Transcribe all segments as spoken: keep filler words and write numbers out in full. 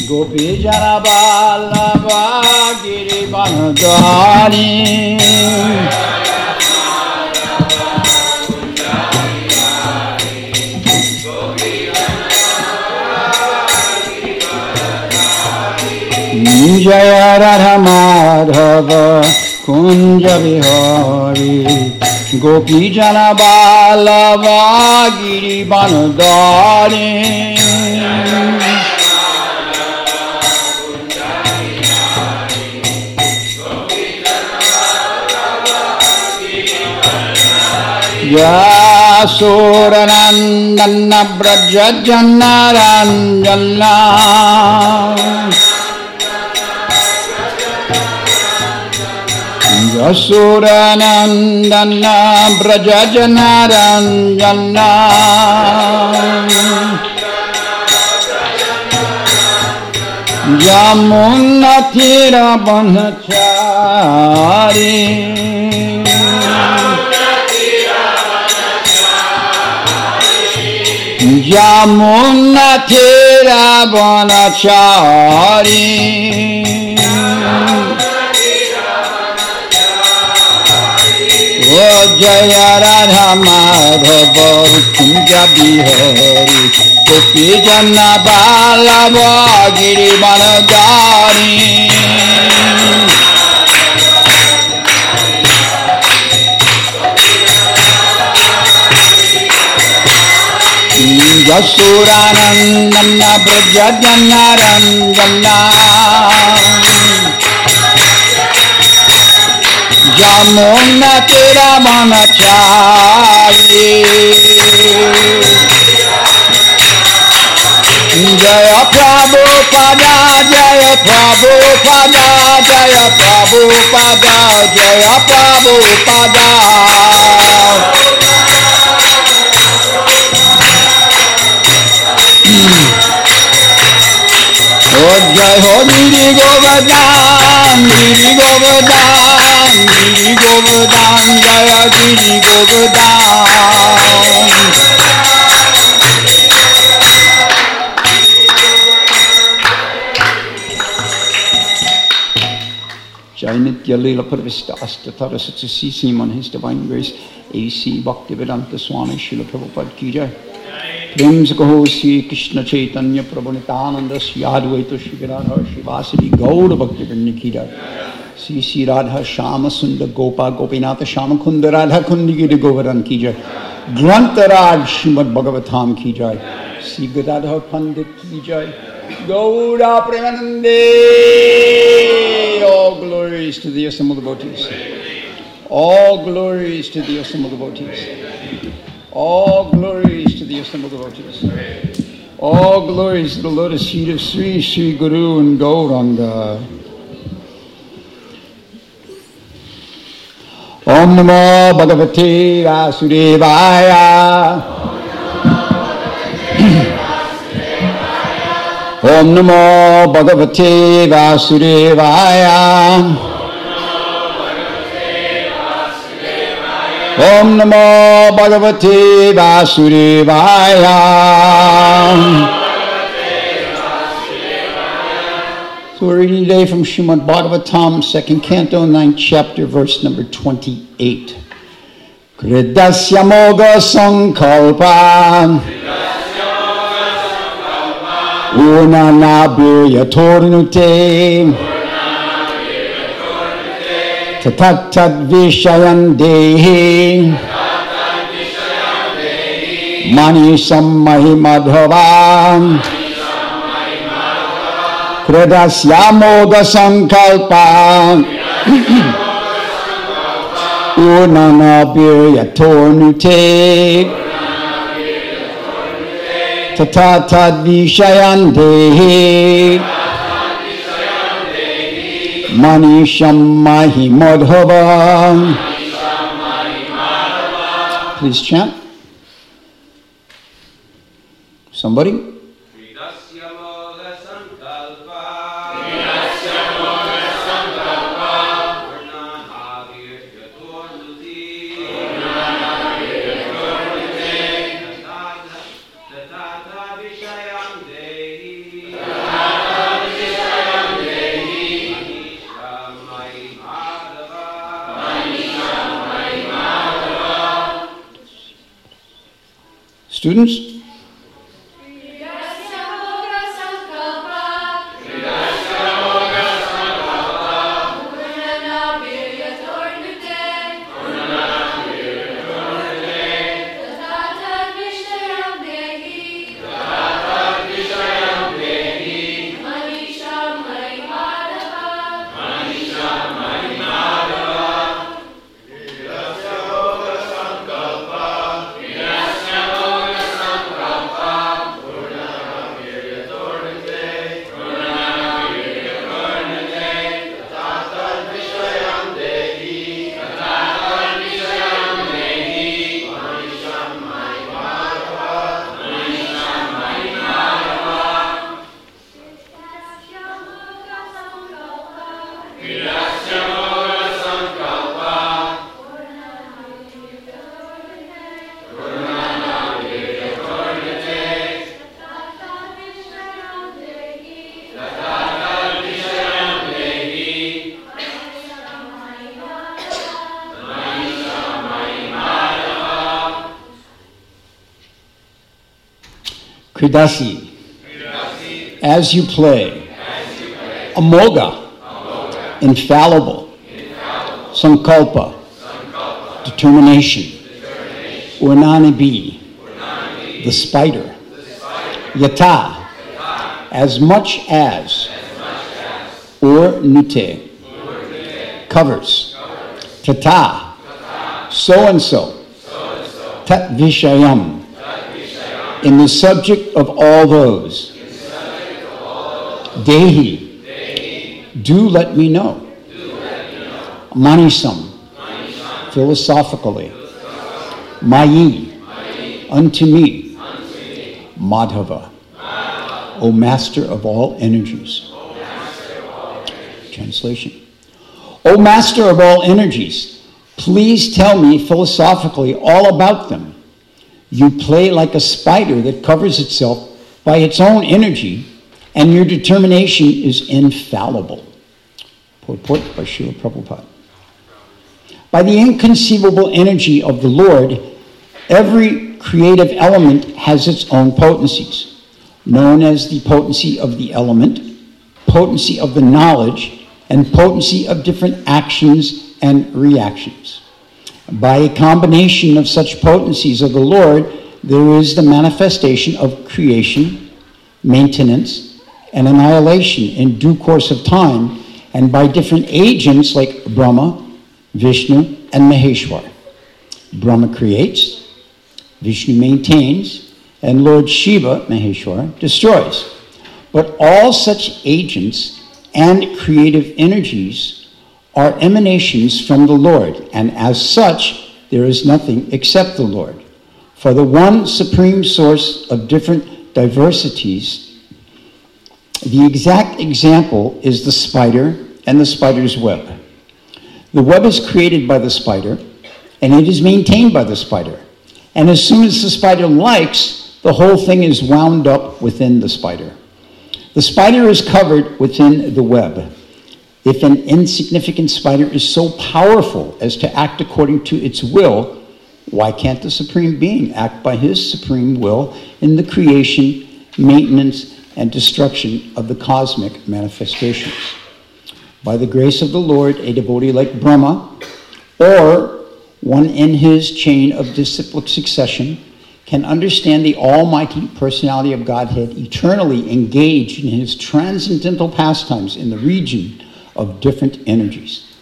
Gopi Jana Vallabha Girivanadhari Jaya Radha Madhava Kunja Vihari Gopi Jana Vallabha Girivanadhari Yasodanandana Braja Janaranjana Yasodanandana Braja Janaranjana Yamuna Tira Banachari Yamuna Tira Banachari Oh Jaya Radha Madhava Kunja Bihari Gopi Jana Vallabha Girivanadhari Yasuranandana Braja Janaranjana Yamuna Tira Banachari Jaya Prabhupada Jaya Prabhupada Jaya Prabhupada Jaya Prabhupada Oh Jai Ho Giri Govardhan Giri Govardhan Giri Govardhan Jaya Giri Govardhan Jai Nitya Leela Parvista Astatara Satsasi Simon His Divine Grace A C Bhaktivedanta Swami Srila Prabhupada Ki Jai Prem se kaho Sri Krishna Chaitanya Prabhu Nityananda Sri Advaita Sri Radha Shivasari Gaura Bhakti Vrinda Ki Jai Sri Sri Radha Shama Sundar Gopa Gopinatha Shama Kunda Radha Kundi Giri Govardhan Ki Jai Grantaraj Srimad Bhagavatam Ki Jai Sri Gadadhar Pandit Ki Jai Gaura Premanande All glories to the assembled devotees All glories to the assembled devotees All glories to the assembled devotees. All glories to the lotus feet of Sri Sri Guru and Gauranga. Om Namo Bhagavate Vasudevaya. Om Namo Bhagavate Vasudevaya. Om Namo Bhagavate Vasudevaya. So we're reading today from Srimad Bhagavatam, second canto, ninth chapter, verse number twenty-eight. Kridasya moga sankalpa Unanabhya tornute Tatat Vishayan Dehi Manisham Mahimadhavam Kridasya moga sankalpa Unanabhya tornute Tatat Vishayan Dehi Manisham Mahimadhavam. Please chant. Somebody? Students? Kridasi. As you play. As you play. Amoga. Amoga. Infallible. Infallible. Sankalpa. Sankalpa. Determination. Determination. Urnanibi. Urnanibi. The spider. The spider. Yata. Yata. As much as. As much as. Or nute. Covers. Covers. Tata. Tata. So and so. So and so. Tat vishayam. In the subject of all those. Dehi. Dehi. Do let me know. know. Manisam. Manisam. Philosophically. Philosophically. Mayi. Mayi. Unto me. Unto me. Madhava. Madhava. O Master of all energies. O Master of all energies. Translation. O Master of all energies, please tell me philosophically all about them. You play like a spider that covers itself by its own energy, and your determination is infallible. Purport by Srila Prabhupada. By the inconceivable energy of the Lord, every creative element has its own potencies, known as the potency of the element, potency of the knowledge, and potency of different actions and reactions. By a combination of such potencies of the Lord, there is the manifestation of creation, maintenance, and annihilation in due course of time, and by different agents like Brahma, Vishnu, and Maheshwar. Brahma creates, Vishnu maintains, and Lord Shiva, Maheshwar, destroys. But all such agents and creative energies are emanations from the Lord, and as such, there is nothing except the Lord. For the one supreme source of different diversities, the exact example is the spider and the spider's web. The web is created by the spider, and it is maintained by the spider. And as soon as the spider likes, the whole thing is wound up within the spider. The spider is covered within the web. If an insignificant spider is so powerful as to act according to its will, why can't the Supreme Being act by his supreme will in the creation, maintenance, and destruction of the cosmic manifestations? By the grace of the Lord, a devotee like Brahma, or one in his chain of disciplic succession, can understand the almighty personality of Godhead eternally engaged in his transcendental pastimes in the region of different energies.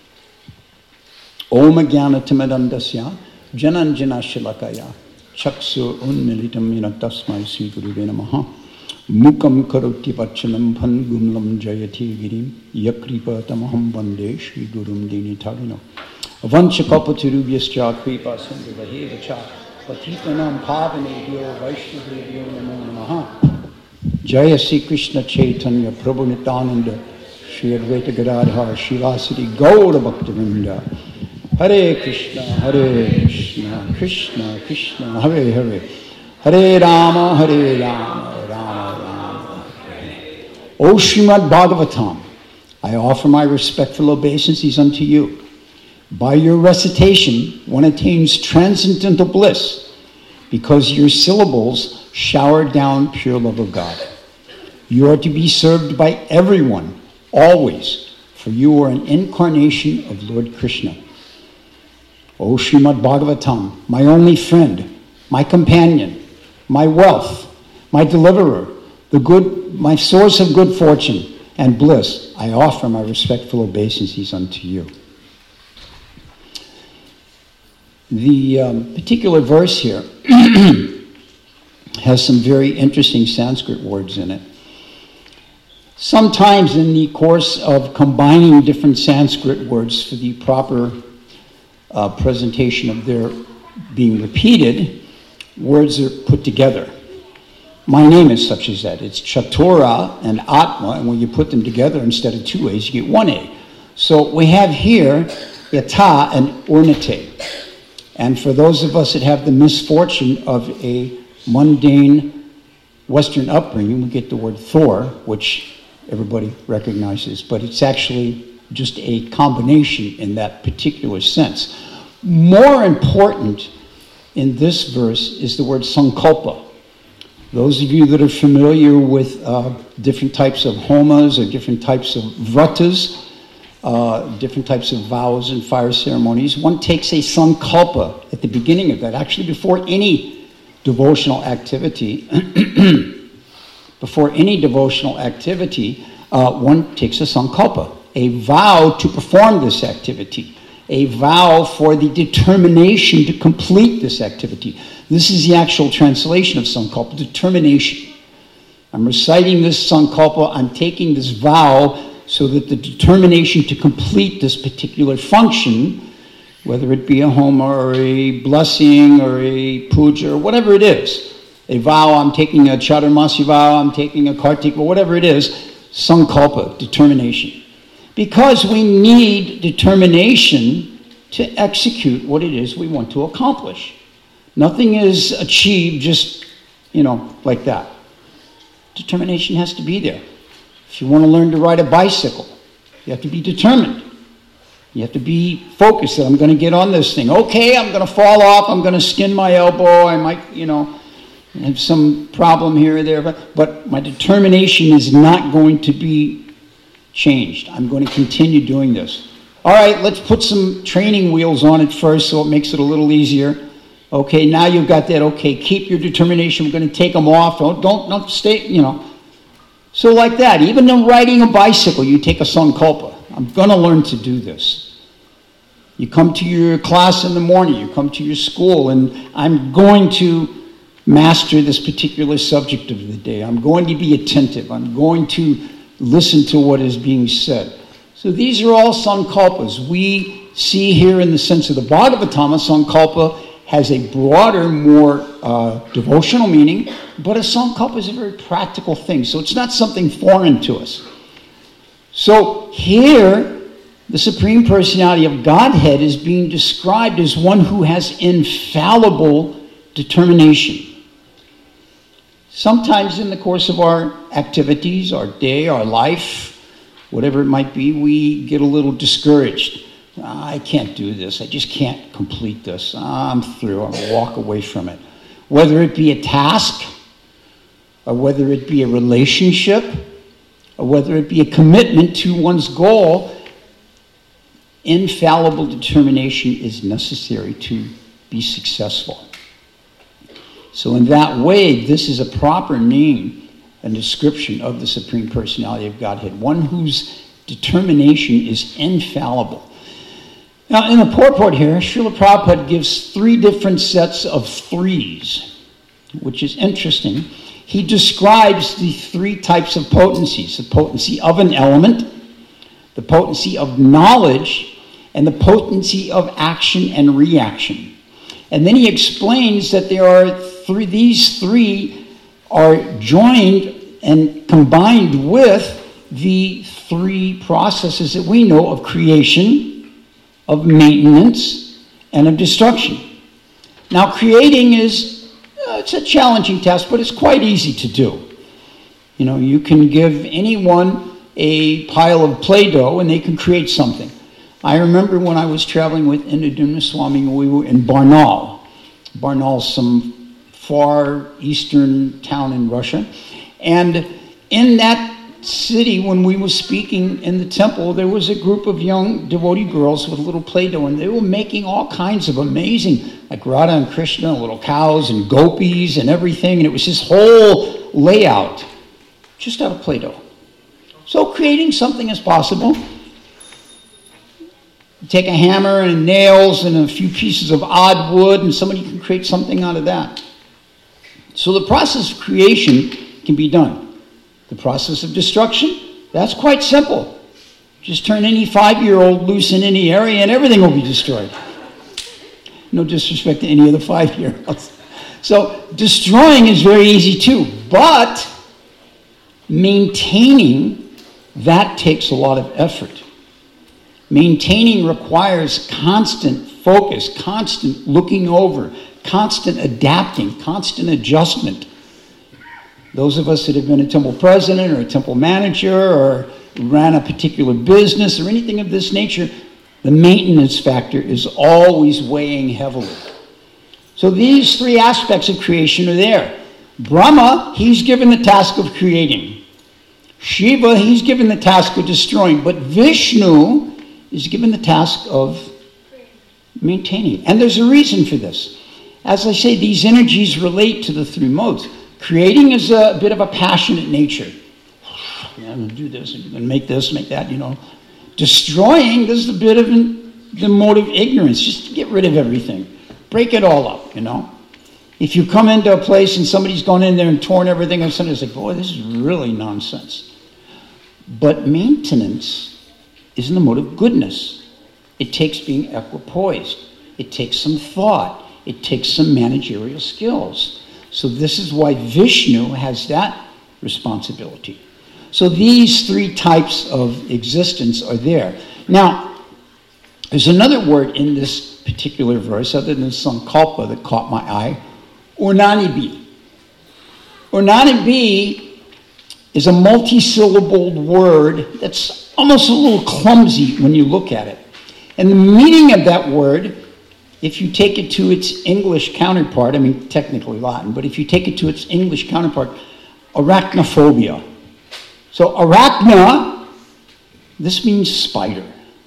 Om Jnana Timadandasya Jananjana Shilakaya Chaksu Unmilitam Yena Tasmai Sri Guruve Namaha Mukam Karoti Vachanam Bhangumlam Jayati Girim Yakripa Tamaham Vande Shri Gurum Dini Tarino Avanchakapatirubhyascha Kripa Sindhu Vahevacha Patitanam Pavanebhyo Vaishnavebhyo Namo Namaha Jaya Sri Krishna Chaitanya Prabhu Nityananda Shri Advaita Gadadhar Shivasati Gaura Bhaktivinoda Hare Krishna Hare Krishna Krishna Krishna Hare Hare Hare Rama Hare Rama Rama Rama Hare. O Srimad Bhagavatam, I offer my respectful obeisances unto you. By your recitation, one attains transcendental bliss. because your syllables shower down pure love of God. You are to be served by everyone, always, for you are an incarnation of Lord Krishna. O Srimad Bhagavatam, my only friend, my companion, my wealth, my deliverer, the good, my source of good fortune and bliss, I offer my respectful obeisances unto you. The um, particular verse here has some very interesting Sanskrit words in it. Sometimes in the course of combining different Sanskrit words for the proper uh, presentation of their being repeated, words are put together. My name is such as that. It's Chatura and Atma, and when you put them together instead of two A's, you get one A. So we have here Yata and Ornate. And for those of us that have the misfortune of a mundane Western upbringing, we get the word Thor, which everybody recognizes, but it's actually just a combination in that particular sense. More important in this verse is the word Sankalpa. Those of you that are familiar with uh, different types of homas or different types of vratas, uh, different types of vows and fire ceremonies, one takes a sankalpa at the beginning of that, actually before any devotional activity. Before any devotional activity, uh, one takes a sankalpa, a vow to perform this activity, a vow for the determination to complete this activity. This is the actual translation of sankalpa, determination. I'm reciting this sankalpa, I'm taking this vow so that the determination to complete this particular function, whether it be a homa or a blessing or a puja or whatever it is, a vow, I'm taking a Chaturmasi vow, I'm taking a Kartik, or whatever it is, sankalpa, determination. Because we need determination to execute what it is we want to accomplish. Nothing is achieved just, you know, like that. Determination has to be there. If you want to learn to ride a bicycle, you have to be determined. You have to be focused that I'm going to get on this thing. Okay, I'm going to fall off, I'm going to skin my elbow, I might, you know, have some problem here or there, but, but my determination is not going to be changed. I'm going to continue doing this. All right, let's put some training wheels on it first so it makes it a little easier. Okay, now you've got that. Okay, keep your determination. We're going to take them off. Don't, don't, don't stay, you know. So like that, even in riding a bicycle, you take a sankalpa. I'm going to learn to do this. You come to your class in the morning, you come to your school, and I'm going to master this particular subject of the day. I'm going to be attentive. I'm going to listen to what is being said. So these are all sankalpas. We see here in the sense of the Bhagavatama, sankalpa has a broader, more uh, devotional meaning, but a sankalpa is a very practical thing. So it's not something foreign to us. So here, the Supreme Personality of Godhead is being described as one who has infallible determination. Sometimes in the course of our activities, our day, our life, whatever it might be, we get a little discouraged. I can't do this. I just can't complete this. I'm through. I'm going to walk away from it. Whether it be a task, or whether it be a relationship, or whether it be a commitment to one's goal, infallible determination is necessary to be successful. So in that way, this is a proper name and description of the Supreme Personality of Godhead, one whose determination is infallible. Now, in the purport here, Srila Prabhupada gives three different sets of threes, which is interesting. He describes the three types of potencies: the potency of an element, the potency of knowledge, and the potency of action and reaction. And then he explains that there are three, these three are joined and combined with the three processes that we know of creation, of maintenance, and of destruction. Now, creating is, uh, it's a challenging task, but it's quite easy to do. You know, you can give anyone a pile of Play-Doh and they can create something. I remember when I was traveling with Indradumna Swami, we were in Barnaul. Barnaul's some far eastern town in Russia. And in that city, when we were speaking in the temple, there was a group of young devotee girls with a little Play-Doh, and they were making all kinds of amazing, like Radha and Krishna, little cows and gopis and everything, and it was this whole layout just out of Play-Doh. So creating something as possible. Take a hammer and nails and a few pieces of odd wood, and somebody can create something out of that. So the process of creation can be done. The process of destruction, that's quite simple. Just turn any five-year-old loose in any area and everything will be destroyed. No disrespect to any of the five-year-olds. So destroying is very easy too, but maintaining, that takes a lot of effort. Maintaining requires constant focus, constant looking over, constant adapting, constant adjustment. Those of us that have been a temple president or a temple manager or ran a particular business or anything of this nature, the maintenance factor is always weighing heavily. So these three aspects of creation are there. Brahma, he's given the task of creating. Shiva, he's given the task of destroying. But Vishnu is given the task of maintaining. And there's a reason for this. As I say, these energies relate to the three modes. Creating is a bit of a passionate nature. Yeah, I'm going to do this, I'm going to make this, make that, you know. Destroying, this is a bit of an, the mode of ignorance. Just get rid of everything. Break it all up, you know. If you come into a place and somebody's gone in there and torn everything, and somebody's like, boy, this is really nonsense. But maintenance is in the mode of goodness. It takes being equipoised. It takes some thought. It takes some managerial skills. So this is why Vishnu has that responsibility. So these three types of existence are there. Now, there's another word in this particular verse, other than sankalpa, that caught my eye, Urnanibi. Urnanibi is a multi-syllabled word that's almost a little clumsy when you look at it. And the meaning of that word, if you take it to its English counterpart, I mean technically Latin, but if you take it to its English counterpart, arachnophobia. So arachna, this means spider.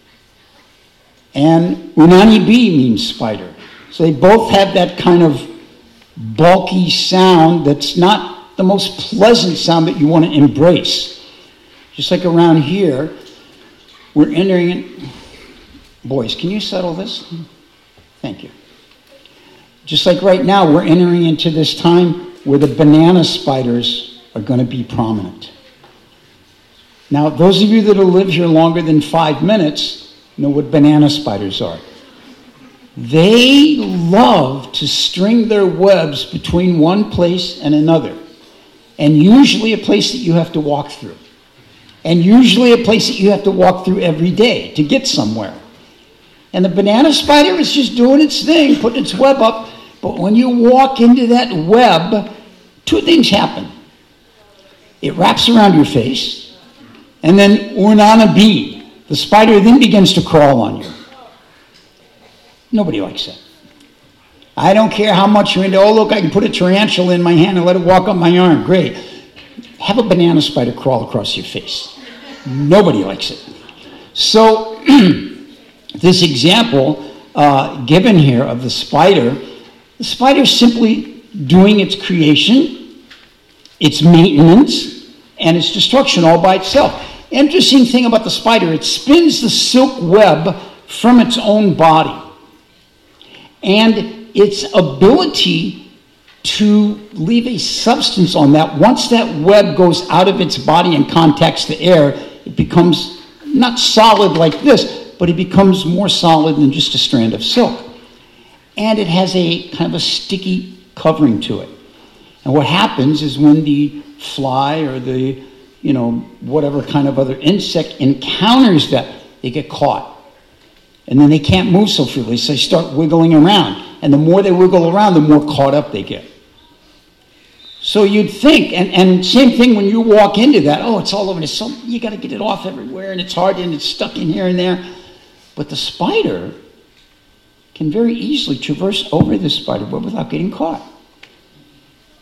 And Urnanibi means spider. So they both have that kind of bulky sound that's not the most pleasant sound that you want to embrace. Just like around here, we're entering it. Boys, can you settle this? Thank you. Just like right now, we're entering into this time where the banana spiders are going to be prominent. Now, those of you that have lived here longer than five minutes know what banana spiders are. They love to string their webs between one place and another, and usually a place that you have to walk through, and usually a place that you have to walk through every day to get somewhere. And the banana spider is just doing its thing, putting its web up. But when you walk into that web, two things happen. It wraps around your face, and then Urnanibi, the spider then begins to crawl on you. Nobody likes that. I don't care how much you're into, oh, look, I can put a tarantula in my hand and let it walk up my arm. Great. Have a banana spider crawl across your face. Nobody likes it. So this example uh, given here of the spider, the spider is simply doing its creation, its maintenance, and its destruction all by itself. Interesting thing about the spider, it spins the silk web from its own body. And its ability to leave a substance on that, once that web goes out of its body and contacts the air, it becomes not solid like this, but it becomes more solid than just a strand of silk. And it has a kind of a sticky covering to it. And what happens is when the fly or the, you know, whatever kind of other insect encounters that, they get caught. And then they can't move so freely, so they start wiggling around. And the more they wiggle around, the more caught up they get. So you'd think, and, and same thing when you walk into that, oh, it's all over, it's so, you got to get it off everywhere, and it's hard, and it's stuck in here and there. But the spider can very easily traverse over this spider web without getting caught.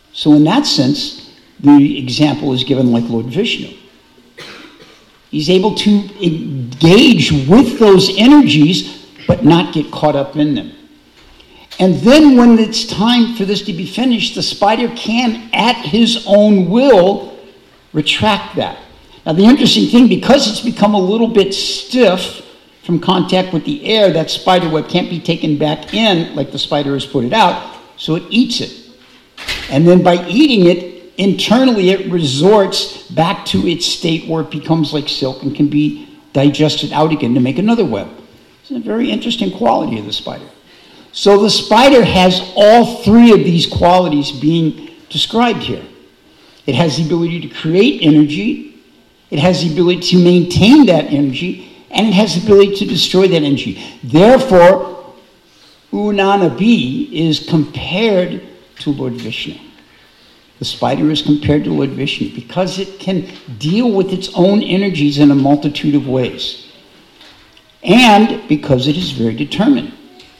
So in that sense, the example is given like Lord Vishnu. He's able to engage with those energies, but not get caught up in them. And then when it's time for this to be finished, the spider can, at his own will, retract that. Now the interesting thing, because it's become a little bit stiff from contact with the air, that spider web can't be taken back in like the spider has put it out, so it eats it. And then by eating it, internally it resorts back to its state where it becomes like silk and can be digested out again to make another web. It's a very interesting quality of the spider. So the spider has all three of these qualities being described here. It has the ability to create energy, it has the ability to maintain that energy, and it has the ability to destroy that energy. Therefore, Unanabi is compared to Lord Vishnu. The spider is compared to Lord Vishnu because it can deal with its own energies in a multitude of ways. And because it is very determined.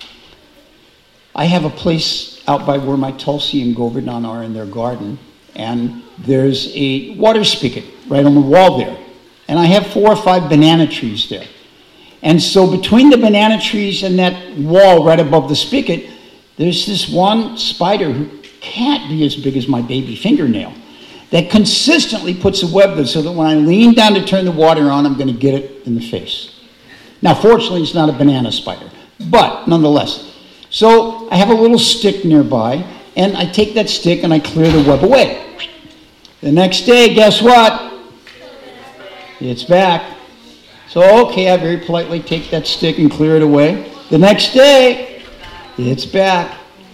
I have a place out by where my Tulsi and Govardhan are in their garden, and there's a water spigot right on the wall there. And I have four or five banana trees there. And so between the banana trees and that wall right above the spigot, there's this one spider who can't be as big as my baby fingernail that consistently puts a web there so that when I lean down to turn the water on, I'm going to get it in the face. Now, fortunately, it's not a banana spider, but nonetheless. So I have a little stick nearby, and I take that stick and I clear the web away. The next day, guess what? It's back. So, okay, I very politely take that stick and clear it away. The next day, it's back.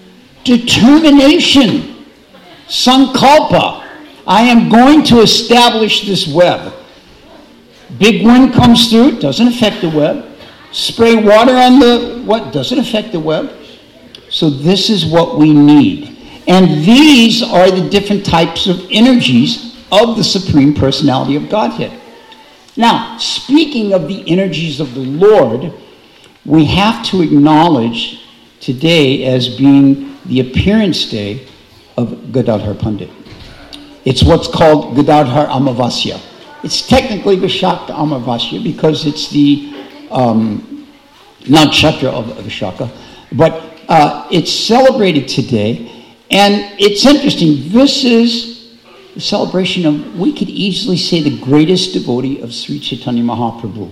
Determination. Sankalpa. I am going to establish this web. Big wind comes through, doesn't affect the web. Spray water on the what, doesn't affect the web. So this is what we need. And these are the different types of energies of the Supreme Personality of Godhead. Now, speaking of the energies of the Lord, we have to acknowledge today as being the appearance day of Gadadhar Pandit. It's what's called Gadadhar Amavasya. It's technically Vishakha Amavasya because it's the um, nakshatra of Vishakha, but uh, it's celebrated today, and it's interesting. This is the celebration of, we could easily say, the greatest devotee of Sri Chaitanya Mahaprabhu.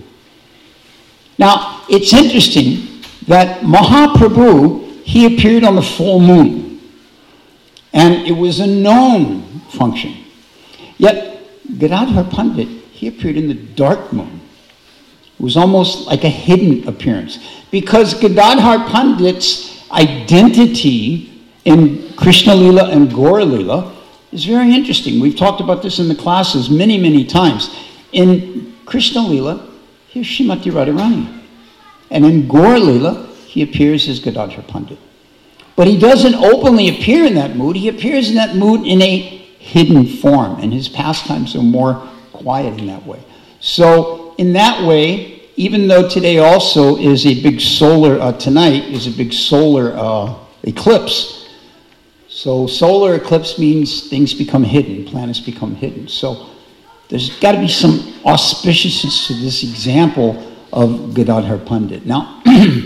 Now, it's interesting that Mahaprabhu, he appeared on the full moon, and it was a known function. Yet, Gadadhar Pandit, he appeared in the dark moon. It was almost like a hidden appearance, because Gadadhar Pandit's identity in Krishna Lila and Gaura Lila is very interesting. We've talked about this in the classes many, many times. In Krishna Lila, here's Srimati Radharani. And in Gaura Lila, he appears as Gadadhar Pandit. But he doesn't openly appear in that mood. He appears in that mood in a hidden form, and his pastimes are more quiet in that way. So in that way, even though today also is a big solar, uh, tonight is a big solar uh, eclipse, so solar eclipse means things become hidden, planets become hidden. So there's got to be some auspiciousness to this example of Gadadhar Pandit. Now,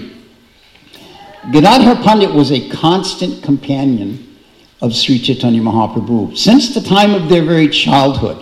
Gadadhar Pandit was a constant companion of Sri Chaitanya Mahaprabhu since the time of their very childhood.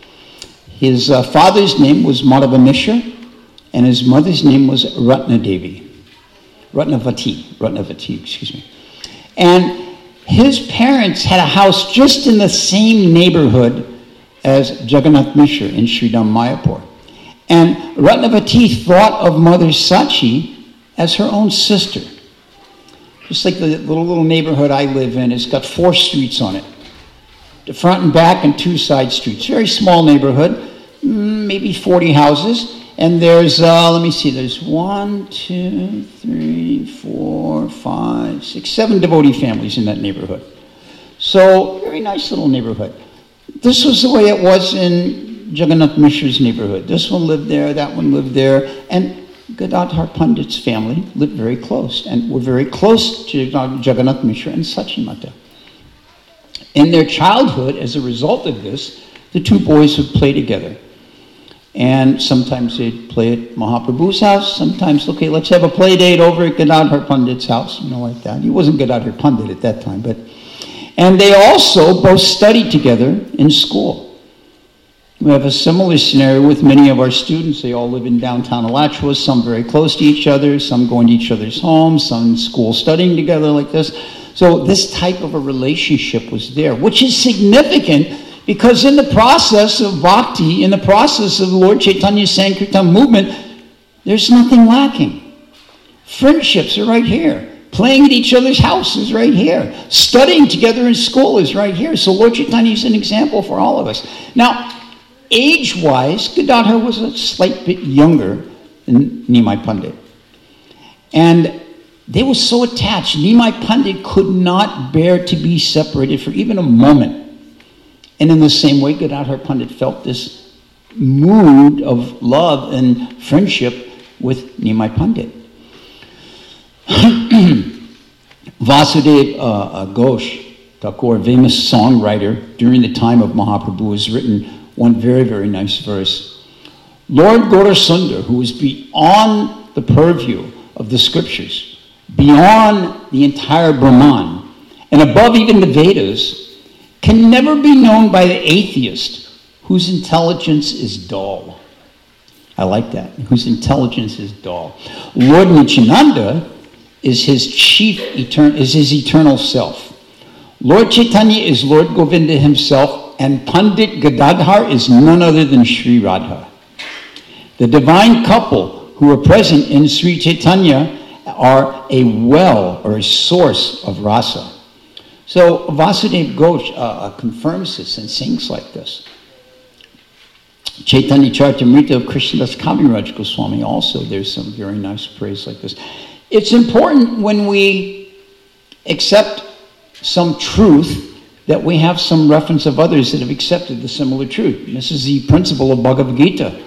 His uh, father's name was Madhava Mishra, and his mother's name was Ratna Devi. Ratnavati, Ratnavati, excuse me. And his parents had a house just in the same neighborhood as Jagannath Mishra in Sridham Mayapur. And Ratnavati thought of Mother Sachi as her own sister. Just like the little, little neighborhood I live in, it's got four streets on it. The front and back and two side streets. Very small neighborhood, maybe forty houses. And there's, uh, let me see, there's one, two, three, four, five, six, seven devotee families in that neighborhood. So, very nice little neighborhood. This was the way it was in Jagannath Mishra's neighborhood. This one lived there, that one lived there. And Gadadhar Pandit's family lived very close, and were very close to Jagannath Mishra and Sachimata. In their childhood, as a result of this, the two boys would play together. And sometimes they'd play at Mahaprabhu's house. Sometimes, okay, let's have a play date over at Gadadhar Pandit's house, you know, like that. He wasn't Gadadhar Pandit at that time, but... And they also both studied together in school. We have a similar scenario with many of our students. They all live in downtown Alachua, some very close to each other, some going to each other's homes, some in school studying together like this. So this type of a relationship was there, which is significant because in the process of bhakti, in the process of the Lord Chaitanya's Sankirtan movement, there's nothing lacking. Friendships are right here. Playing at each other's houses right here. Studying together in school is right here. So Lord Chaitanya is an example for all of us. Now, age-wise, Gadadhar was a slight bit younger than Nimai Pandit. And they were so attached. Nimai Pandit could not bear to be separated for even a moment. And in the same way, Gadadhar Pandit felt this mood of love and friendship with Nimai Pandit. Vasudev uh, uh, Ghosh, Thakur, famous songwriter during the time of Mahaprabhu, has written one very, very nice verse. Lord Gaurasundar, who is beyond the purview of the scriptures, beyond the entire Brahman, and above even the Vedas, can never be known by the atheist whose intelligence is dull. I like that, whose intelligence is dull. Lord Nityananda is his chief, etern- is his eternal self. Lord Chaitanya is Lord Govinda himself, and Pandit Gadadhar is none other than Sri Radha. The divine couple who are present in Sri Chaitanya are a well or a source of rasa. So Vasudev Ghosh uh, confirms this and sings like this. Chaitanya Charitamrita of Krishnadas Kaviraj Goswami also, there's some very nice praise like this. It's important when we accept some truth that we have some reference of others that have accepted the similar truth. This is the principle of Bhagavad Gita.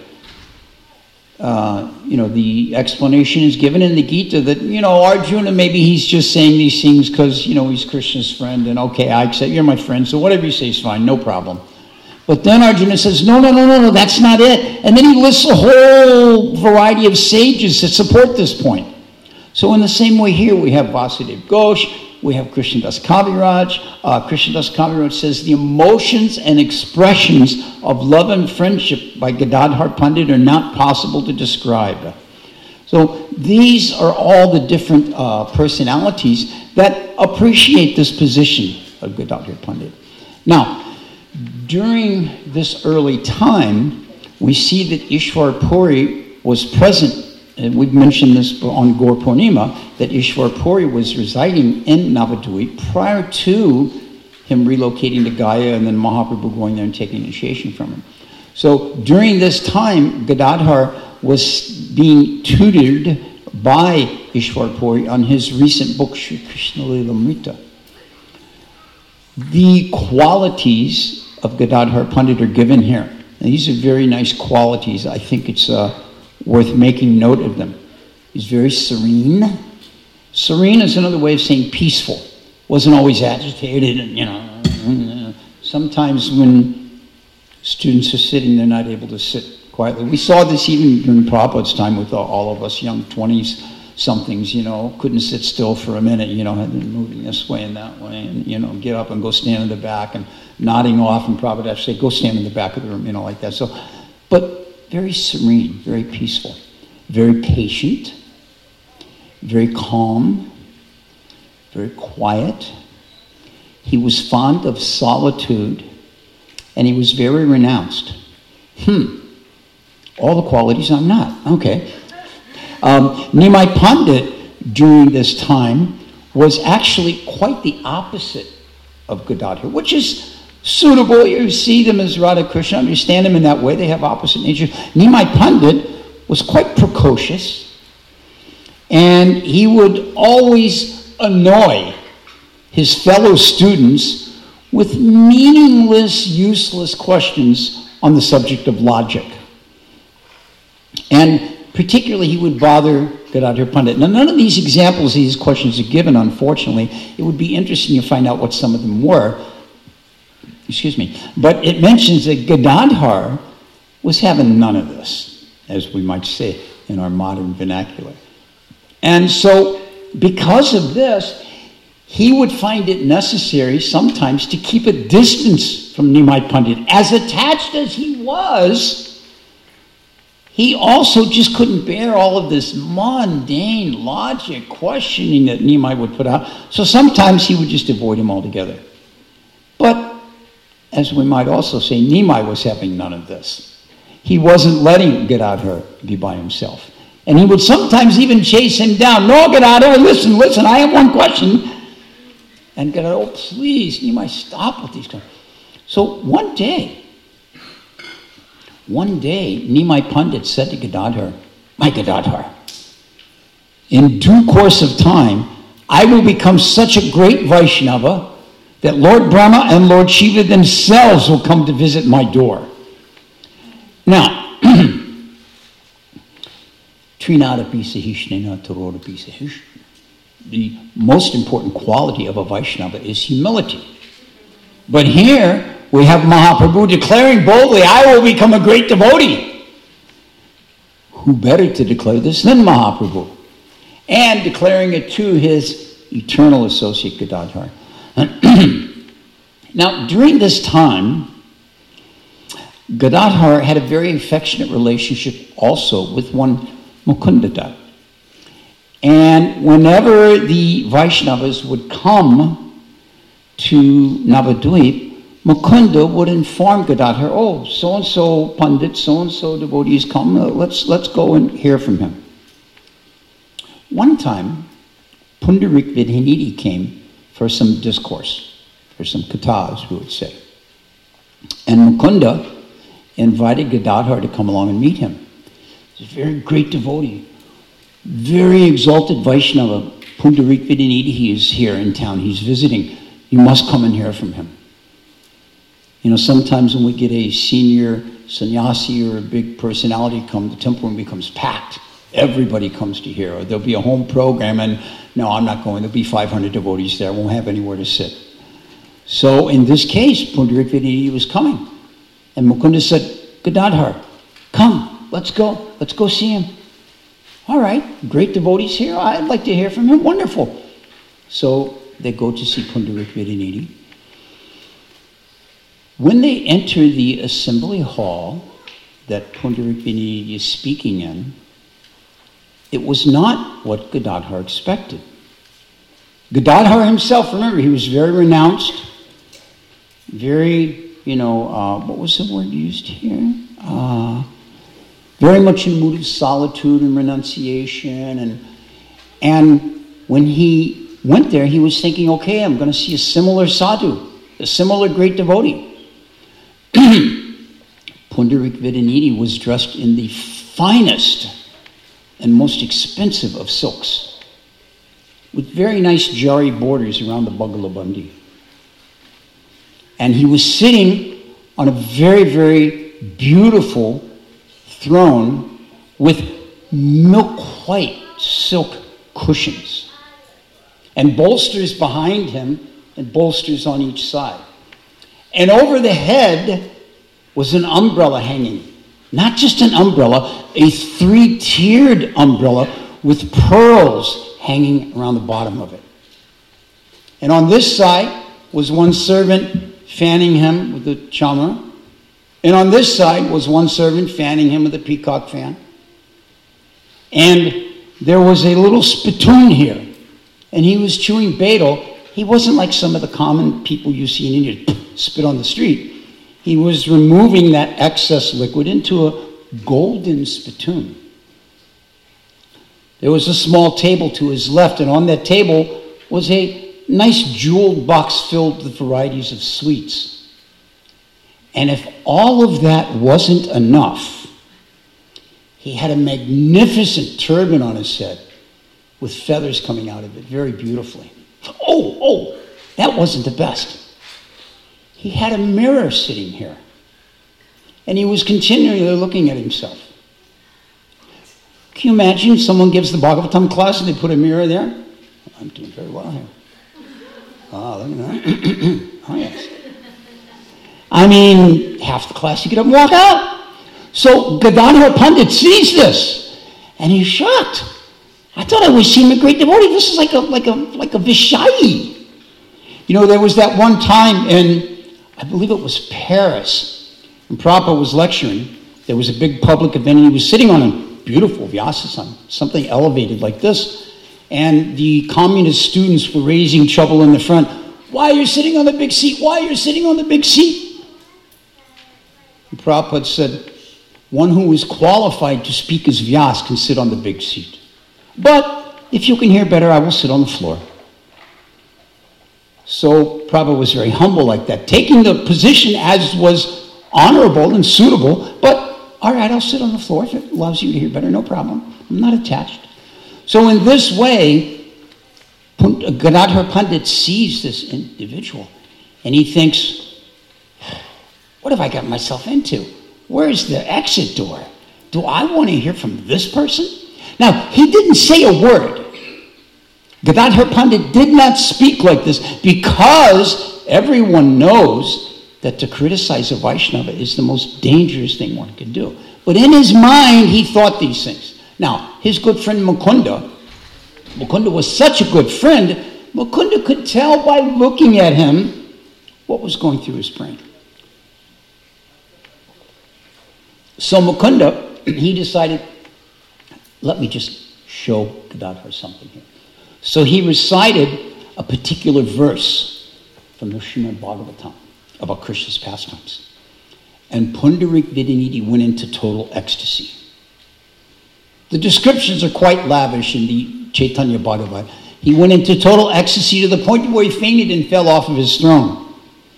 Uh, you know, the explanation is given in the Gita that, you know, Arjuna, maybe he's just saying these things because, you know, he's Krishna's friend, and okay, I accept, you're my friend, so whatever you say is fine, no problem. But then Arjuna says, no, no, no, no, no, that's not it. And then he lists a whole variety of sages that support this point. So in the same way here, we have Vasudev Ghosh, we have Krishnadas Kaviraj. Uh, Krishnadas Kaviraj says the emotions and expressions of love and friendship by Gadadhar Pandit are not possible to describe. So these are all the different uh, personalities that appreciate this position of Gadadhar Pandit. Now, during this early time, we see that Ishwar Puri was present. And we've mentioned this on Gaur Purnima, that Ishwar Puri was residing in Navadvip prior to him relocating to Gaya and then Mahaprabhu going there and taking initiation from him. So during this time, Gadadhar was being tutored by Ishwar Puri on his recent book, Sri Krishna Lilamrita. The qualities of Gadadhar Pandit are given here. And these are very nice qualities. I think it's uh, worth making note of them. He's very serene. Serene is another way of saying peaceful. Wasn't always agitated, and you know, sometimes when students are sitting, they're not able to sit quietly. We saw this even during Prabhupada's time with all of us young twenties somethings, you know, couldn't sit still for a minute, you know, had been moving this way and that way, and you know, get up and go stand in the back and nodding off, and Prabhupada would say, go stand in the back of the room, you know, like that. So, but very serene, very peaceful, very patient, very calm, very quiet. He was fond of solitude, and he was very renounced. Hmm, all the qualities I'm not. Okay. Um, Nimai Pandit, during this time, was actually quite the opposite of Gadadhar, which is suitable. You see them as Radha Krishna, understand them in that way. They have opposite natures. Nimai Pandit was quite precocious, and he would always annoy his fellow students with meaningless, useless questions on the subject of logic. And particularly, he would bother Gadadhar Pandit. Now, none of these examples, these questions are given, unfortunately. It would be interesting to find out what some of them were. excuse me, but it mentions that Gadadhar was having none of this, as we might say in our modern vernacular. And so, because of this, he would find it necessary sometimes to keep a distance from Nimai Pandit. As attached as he was, he also just couldn't bear all of this mundane logic questioning that Nimai would put out. So sometimes he would just avoid him altogether. But, as we might also say, Nimai was having none of this. He wasn't letting Gadadhar be by himself. And he would sometimes even chase him down. No, Gadadhar, listen, listen, I have one question. And Gadadhar, oh, please, Nimai, stop with these questions. So one day, one day, Nimai Pandit said to Gadadhar, my Gadadhar, in due course of time, I will become such a great Vaishnava that Lord Brahma and Lord Shiva themselves will come to visit my door. Now, Trinadapi Sahishnena Tarodapi Sahish. The most important quality of a Vaishnava is humility. But here we have Mahaprabhu declaring boldly, I will become a great devotee. Who better to declare this than Mahaprabhu? And declaring it to his eternal associate Gadadhar. Now, during this time, Gadadhar had a very affectionate relationship also with one Mukundada. And whenever the Vaishnavas would come to Navadvip, Mukunda would inform Gadadhar, oh, so-and-so Pandit, so-and-so devotees come, uh, let's, let's go and hear from him. One time, Pundarik Vidhanidhi came for some discourse, for some kathas, we would say. And Mukunda invited Gadadhar to come along and meet him. He's a very great devotee, very exalted Vaishnava. Pundarik Vidhanidhi is here in town. He's visiting. You must come and hear from him. You know, sometimes when we get a senior sannyasi or a big personality come, the temple room becomes packed. Everybody comes to hear. Or there'll be a home program and, no, I'm not going. There'll be five hundred devotees there. I won't have anywhere to sit. So in this case, Pundarik Vidhanidhi was coming. And Mukunda said, Gadadhar, come, let's go. Let's go see him. All right, great devotees here. I'd like to hear from him. Wonderful. So they go to see Pundarik Vidhanidhi. When they enter the assembly hall that Pundarik Vidhanidhi is speaking in, it was not what Gadadhar expected. Gadadhar himself, remember, he was very renounced, very, you know, uh, what was the word used here? Uh, very much in mood of solitude and renunciation. And, and when he went there, he was thinking, okay, I'm going to see a similar sadhu, a similar great devotee. Pundarik Vidhanidhi was dressed in the finest and most expensive of silks, with very nice jari borders around the Bagalabandi. And he was sitting on a very, very beautiful throne with milk white silk cushions and bolsters behind him and bolsters on each side. And over the head was an umbrella hanging. Not just an umbrella, a three-tiered umbrella with pearls hanging around the bottom of it. And on this side was one servant fanning him with the chamra. And on this side was one servant fanning him with a peacock fan. And there was a little spittoon here. And he was chewing betel. He wasn't like some of the common people you see in India, spit on the street. He was removing that excess liquid into a golden spittoon. There was a small table to his left, and on that table was a nice jeweled box filled with varieties of sweets. And if all of that wasn't enough, he had a magnificent turban on his head with feathers coming out of it very beautifully. Oh, oh, that wasn't the best. He had a mirror sitting here. And he was continually looking at himself. Can you imagine someone gives the Bhagavatam class and they put a mirror there? I'm doing very well here. Ah, look at that. Oh, yes. I mean, half the class, you get up and walk out. So Gadadhar Pandit sees this, and he's shocked. I thought I was seeing a great devotee. This is like a like a like a Vishayi. You know, there was that one time in, I believe it was Paris, when Prabhupada was lecturing. There was a big public event, and he was sitting on a beautiful Vyasasana, something elevated like this. And the communist students were raising trouble in the front. Why are you sitting on the big seat? Why are you sitting on the big seat? And Prabhupada said, one who is qualified to speak as Vyas can sit on the big seat. But if you can hear better, I will sit on the floor. So Prabhupada was very humble like that, taking the position as was honorable and suitable, but all right, I'll sit on the floor if it allows you to hear better, no problem. I'm not attached. So in this way, Gadadhar Pandit sees this individual, and he thinks, what have I got myself into? Where's the exit door? Do I want to hear from this person? Now, he didn't say a word. Gadadhar Pandit did not speak like this because everyone knows that to criticize a Vaishnava is the most dangerous thing one can do. But in his mind, he thought these things. Now, his good friend Mukunda, Mukunda was such a good friend, Mukunda could tell by looking at him what was going through his brain. So Mukunda, he decided, let me just show Gadadhar something here. So he recited a particular verse from the Srimad Bhagavatam about Krishna's pastimes. And Pundarik Vidyanidhi went into total ecstasy. The descriptions are quite lavish in the Chaitanya Bhagavat. He went into total ecstasy to the point where he fainted and fell off of his throne.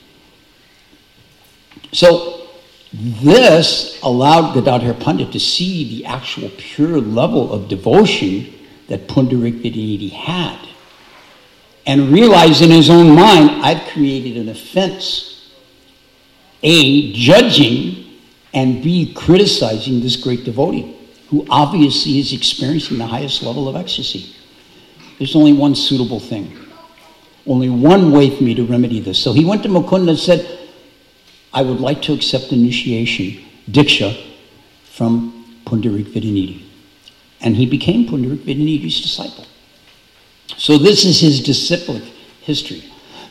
So this allowed Gadadhar Pandit to see the actual pure level of devotion that Pundarik Vidyanidhi had, and realize in his own mind, I've created an offense. A, judging, and B, criticizing this great devotee, who obviously is experiencing the highest level of ecstasy. There's only one suitable thing. Only one way for me to remedy this. So he went to Mukunda and said, I would like to accept initiation, Diksha, from Pundarik Vidyanidhi. And he became Pundarik Vidyanidhi's disciple. So this is his disciplic history.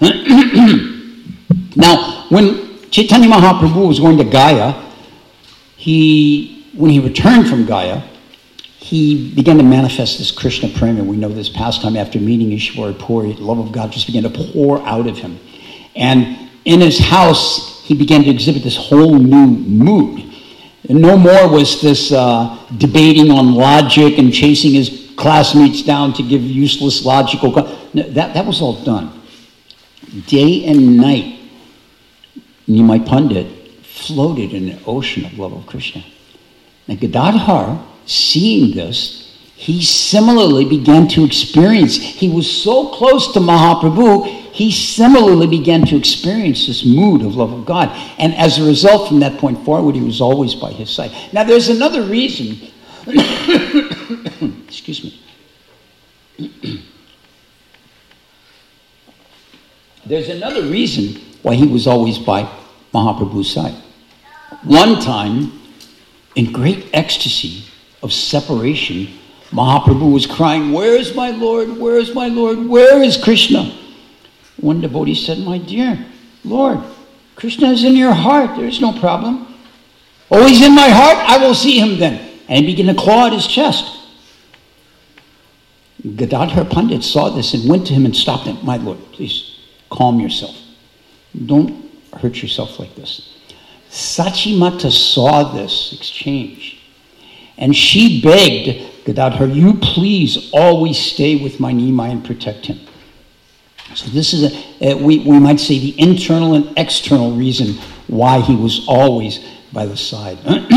Now, when Chaitanya Mahaprabhu was going to Gaya, he, when he returned from Gaya, he began to manifest this Krishna prema. We know this pastime after meeting Ishwara Puri, the love of God just began to pour out of him. And in his house, he began to exhibit this whole new mood. And no more was this uh, debating on logic and chasing his classmates down to give useless logical... No, that, that was all done. Day and night, Nimai Pandit floated in an ocean of love of Krishna. And Gadadhar, seeing this, he similarly began to experience, he was so close to Mahaprabhu, he similarly began to experience this mood of love of God. And as a result, from that point forward, he was always by his side. Now, there's another reason, excuse me. There's another reason why he was always by Mahaprabhu's side. One time, in great ecstasy of separation, Mahaprabhu was crying, where is my Lord? Where is my Lord? Where is Krishna? One devotee said, my dear Lord, Krishna is in your heart. There is no problem. Oh, he's in my heart? I will see him then. And he began to claw at his chest. Gadadhar Pandit saw this and went to him and stopped him. My Lord, please calm yourself. Don't hurt yourself like this. Sachimata saw this exchange, and she begged Gadadhar, you please always stay with my Nimai and protect him. So this is, a, we, we might say, the internal and external reason why he was always by the side.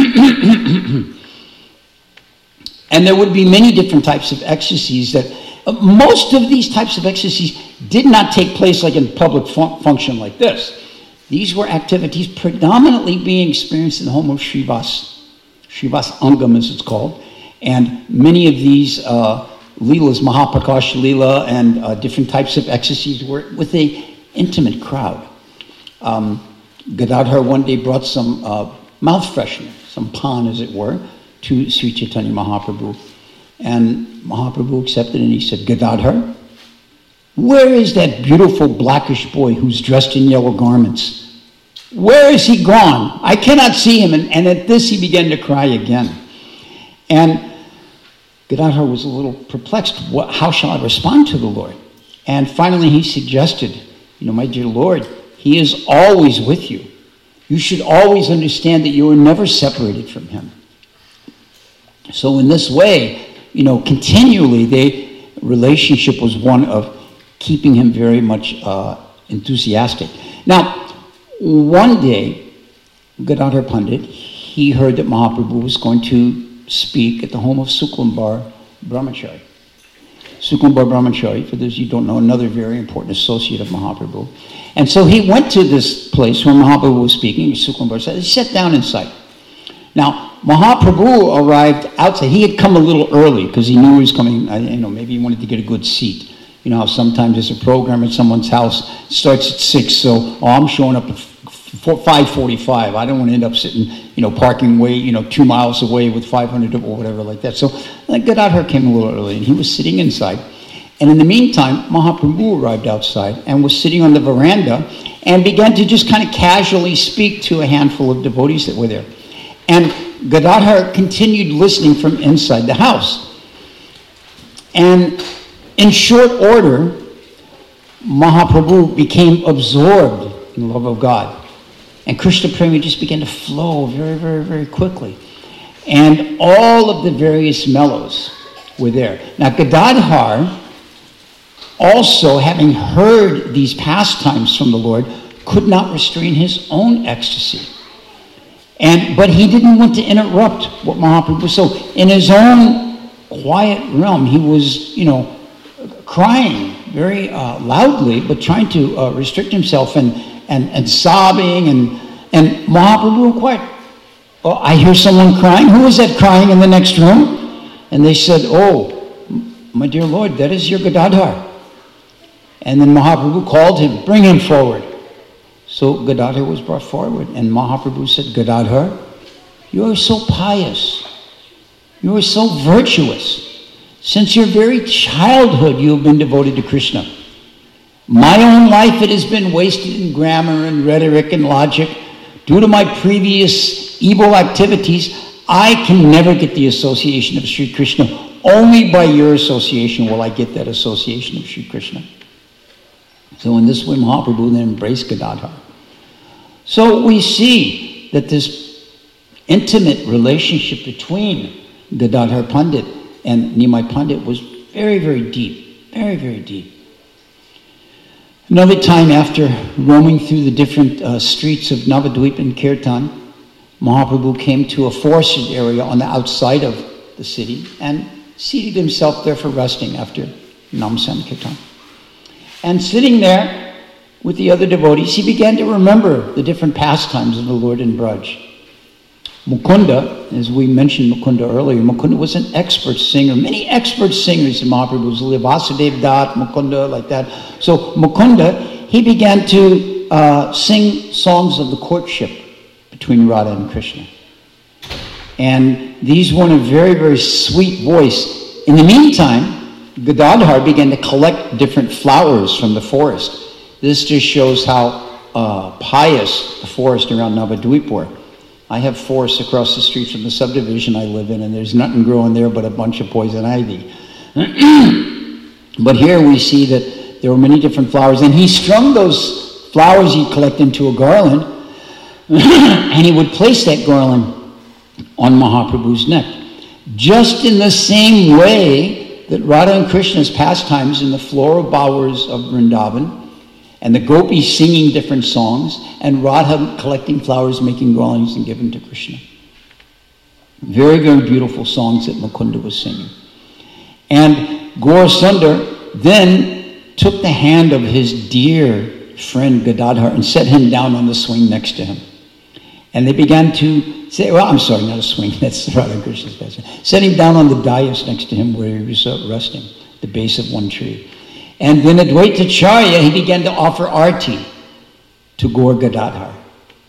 And there would be many different types of ecstasies that, uh, most of these types of ecstasies did not take place like in public fun- function like this. These were activities predominantly being experienced in the home of Srivas, Srivas Angam as it's called, and many of these uh, Leelas, Mahaprakash Leela, and uh, different types of ecstasies were with an intimate crowd. Um, Gadadhar one day brought some uh, mouth freshener, some pan as it were, to Sri Chaitanya Mahaprabhu. And Mahaprabhu accepted and he said, Gadadhar, where is that beautiful blackish boy who's dressed in yellow garments? Where is he gone? I cannot see him. And, and at this he began to cry again. And Gadadhar was a little perplexed. What, how shall I respond to the Lord? And finally he suggested, you know, my dear Lord, he is always with you. You should always understand that you are never separated from him. So in this way, you know, continually, the relationship was one of keeping him very much uh, enthusiastic. Now, one day, Gadadhar Pandit, he heard that Mahaprabhu was going to speak at the home of Suklambar Brahmachari. Suklambar Brahmachari, for those of you who don't know, another very important associate of Mahaprabhu. And so he went to this place where Mahaprabhu was speaking. Suklambar said, he sat down inside. Now, Mahaprabhu arrived outside. He had come a little early because he knew he was coming. I, you know, maybe he wanted to get a good seat. You know how sometimes there's a program at someone's house, it starts at six, so oh, I'm showing up at five forty-five. I don't want to end up sitting, you know, parking way, you know, two miles away with five hundred or whatever like that. So Gadadhar came a little early, and he was sitting inside. And in the meantime, Mahaprabhu arrived outside and was sitting on the veranda and began to just kind of casually speak to a handful of devotees that were there. And Gadadhar continued listening from inside the house. And in short order, Mahaprabhu became absorbed in the love of God. And Krishna Prema just began to flow very, very, very quickly. And all of the various mellows were there. Now, Gadadhar, also having heard these pastimes from the Lord, could not restrain his own ecstasy. And but he didn't want to interrupt what Mahaprabhu. So in his own quiet realm, he was, you know, crying very uh, loudly, but trying to uh, restrict himself and, and, and sobbing. And, and Mahaprabhu quiet. Oh, I hear someone crying. Who is that crying in the next room? And they said, oh, my dear Lord, that is your Gadadhar. And then Mahaprabhu called him, bring him forward. So Gadadhar was brought forward, and Mahaprabhu said, Gadadhar, you are so pious. You are so virtuous. Since your very childhood, you have been devoted to Krishna. My own life, it has been wasted in grammar and rhetoric and logic. Due to my previous evil activities, I can never get the association of Sri Krishna. Only by your association will I get that association of Sri Krishna. So in this way, Mahaprabhu then embraced Gadadhar. So we see that this intimate relationship between Gadadhar Pandit and Nimai Pandit was very, very deep. Very, very deep. Another time, after roaming through the different uh, streets of Navadvip and Kirtan, Mahaprabhu came to a forested area on the outside of the city and seated himself there for resting after Nam Sankirtan. And sitting there with the other devotees, he began to remember the different pastimes of the Lord in Braj. Mukunda, as we mentioned Mukunda earlier, Mukunda was an expert singer. Many expert singers in Mahaprabhu's live. Vasudev Dat, Mukunda, like that. So Mukunda, he began to uh, sing songs of the courtship between Radha and Krishna. And these were in a very, very sweet voice. In the meantime, Gadadhar began to collect different flowers from the forest. This just shows how uh, pious the forest around Navadvip were. I have forests across the street from the subdivision I live in, and there's nothing growing there but a bunch of poison ivy. But here we see that there were many different flowers, and he strung those flowers he'd collect into a garland, and he would place that garland on Mahaprabhu's neck. Just in the same way that Radha and Krishna's pastimes in the floral bowers of Vrindavan, and the gopis singing different songs, and Radha collecting flowers, making garlands, and giving to Krishna. Very, very beautiful songs that Mukunda was singing. And Gaurasundar then took the hand of his dear friend Gadadhar and set him down on the swing next to him. And they began to say, well, I'm sorry, not a swing, that's Radha Krishna's pastime. Set him down on the dais next to him where he was uh, resting, the base of one tree. And then Advaitacharya, he began to offer arti to Gaur Gadadhar.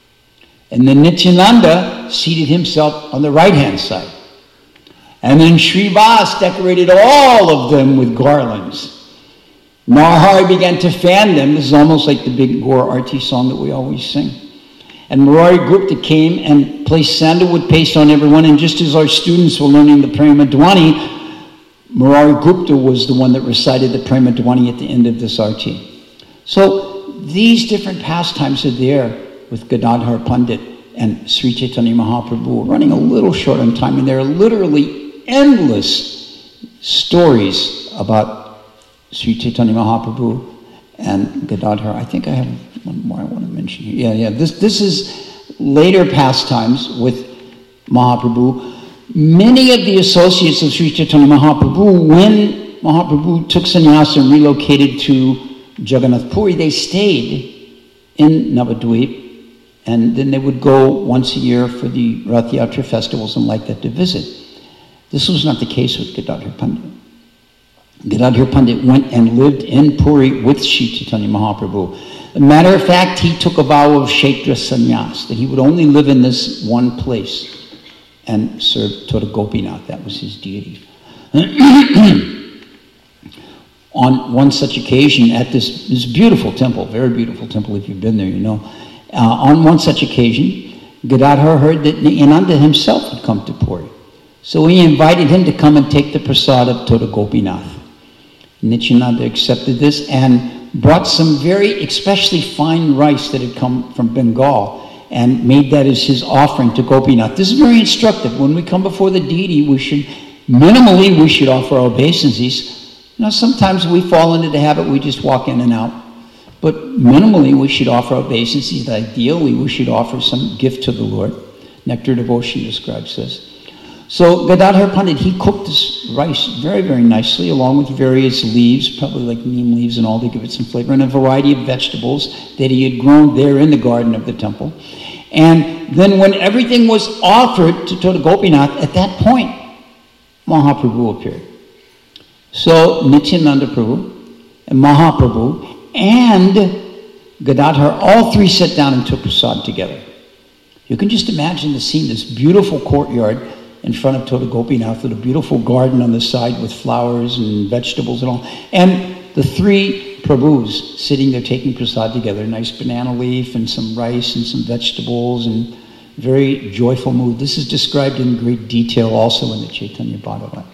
And then Nityananda seated himself on the right-hand side. And then Srivas decorated all of them with garlands. Narahari began to fan them. This is almost like the big Gaur Arti song that we always sing. And Murari Gupta came and placed sandalwood paste on everyone. And just as our students were learning the Prema Dhwani, Murari Gupta was the one that recited the Prema Dhwani at the end of this arti. So these different pastimes are there with Gadadhar Pandit and Sri Chaitanya Mahaprabhu. We're running a little short on time, and there are literally endless stories about Sri Chaitanya Mahaprabhu and Gadadhar. I think I have one more I want to mention here. Yeah, yeah. This, this is later pastimes with Mahaprabhu. Many of the associates of Sri Chaitanya Mahaprabhu, when Mahaprabhu took sannyasa and relocated to Jagannath Puri, they stayed in Navadvip, and then they would go once a year for the Rath Yatra festivals and like that to visit. This was not the case with Gadadhar Pandit. Gadadhar Pandit went and lived in Puri with Sri Chaitanya Mahaprabhu. As a matter of fact, he took a vow of Kshetra Sannyas, that he would only live in this one place and serve Tota Gopinath. That was his deity. On one such occasion at this, this beautiful temple, very beautiful temple, if you've been there, you know. Uh, on one such occasion, Gadadhar heard that Nityananda himself had come to Puri. So he invited him to come and take the prasad of Tota Gopinath. Nityananda accepted this and brought some very especially fine rice that had come from Bengal and made that as his offering to Gopinath. This is very instructive. When we come before the deity, we should, minimally, we should offer our obeisances. You know, sometimes we fall into the habit, we just walk in and out. But minimally, we should offer obeisances. Ideally, we should offer some gift to the Lord. Nectar Devotion describes this. So Gadadhar Pandit, he cooked this rice very, very nicely, along with various leaves, probably like neem leaves and all, to give it some flavor, and a variety of vegetables that he had grown there in the garden of the temple. And then when everything was offered to Tota Gopinath, at that point, Mahaprabhu appeared. So Nityananda Prabhu and Mahaprabhu and Gadadhar, all three sat down and took prasad together. You can just imagine the scene, this beautiful courtyard in front of Tota Gopinath with a beautiful garden on the side with flowers and vegetables and all. And the three Prabhus sitting there taking prasad together, a nice banana leaf and some rice and some vegetables, and very joyful mood. This is described in great detail also in the Chaitanya Bhagavat.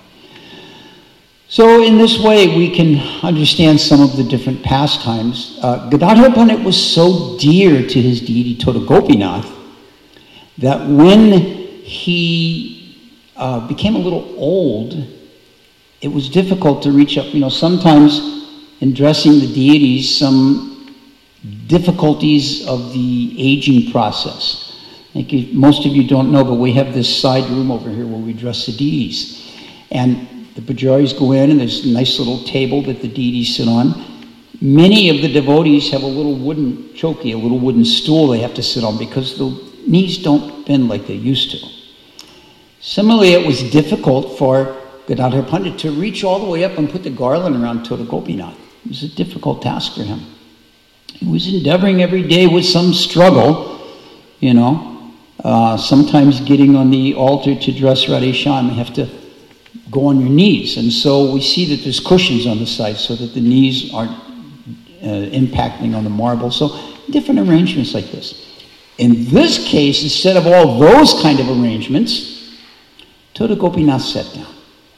So in this way, we can understand some of the different pastimes. Uh, Gadadhar Pandit was so dear to his deity Tota Gopinath that when he uh, became a little old, it was difficult to reach up. You know, sometimes in dressing the deities, some difficulties of the aging process. Like you, most of you don't know, but we have this side room over here where we dress the deities. And the pujaris go in, and there's a nice little table that the deities sit on. Many of the devotees have a little wooden chowki, a little wooden stool they have to sit on because the knees don't bend like they used to. Similarly, it was difficult for Gadadhar Pandit to reach all the way up and put the garland around Tota Gopinath. It was a difficult task for him. He was endeavoring every day with some struggle, you know, uh, sometimes getting on the altar to dress Radhe Shyam, you have to go on your knees. And so we see that there's cushions on the side so that the knees aren't uh, impacting on the marble. So different arrangements like this. In this case, instead of all those kind of arrangements, Tota Gopinath sat down.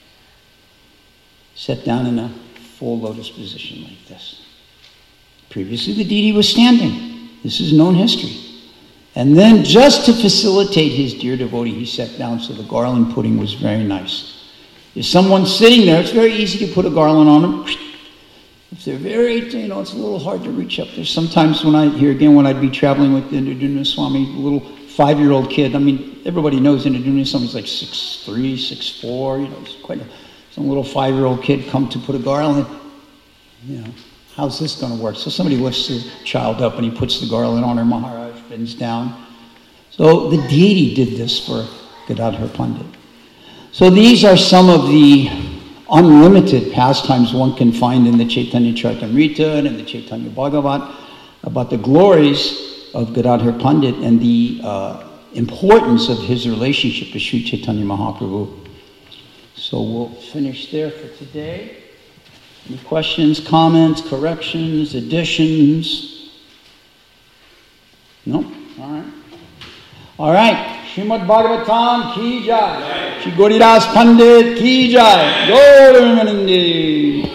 Sat down in a full lotus position like this. Previously, the deity was standing. This is known history. And then, just to facilitate his dear devotee, he sat down, so the garland putting was very nice. If someone's sitting there, it's very easy to put a garland on them. If they're very, you know, it's a little hard to reach up there. Sometimes when I, here again, when I'd be traveling with Indraduna Swami, a little five-year-old kid, I mean, everybody knows Indraduna Swami's like six three, six four, you know, it's quite a, some little five-year-old kid come to put a garland, you know, how's this going to work? So somebody lifts the child up and he puts the garland on her, Maharaj bends down. So the deity did this for Gadadhar Pandit. So these are some of the unlimited pastimes one can find in the Chaitanya Charitamrita and in the Chaitanya Bhagavat about the glories of Gadadhar Pandit and the uh, importance of his relationship with Sri Chaitanya Mahaprabhu. So we'll finish there for today. Any questions, comments, corrections, additions? No? All right. All right. Srimad Bhagavatam ki jai. Shri Gauridas Pandit ki jai. Gauramanandi.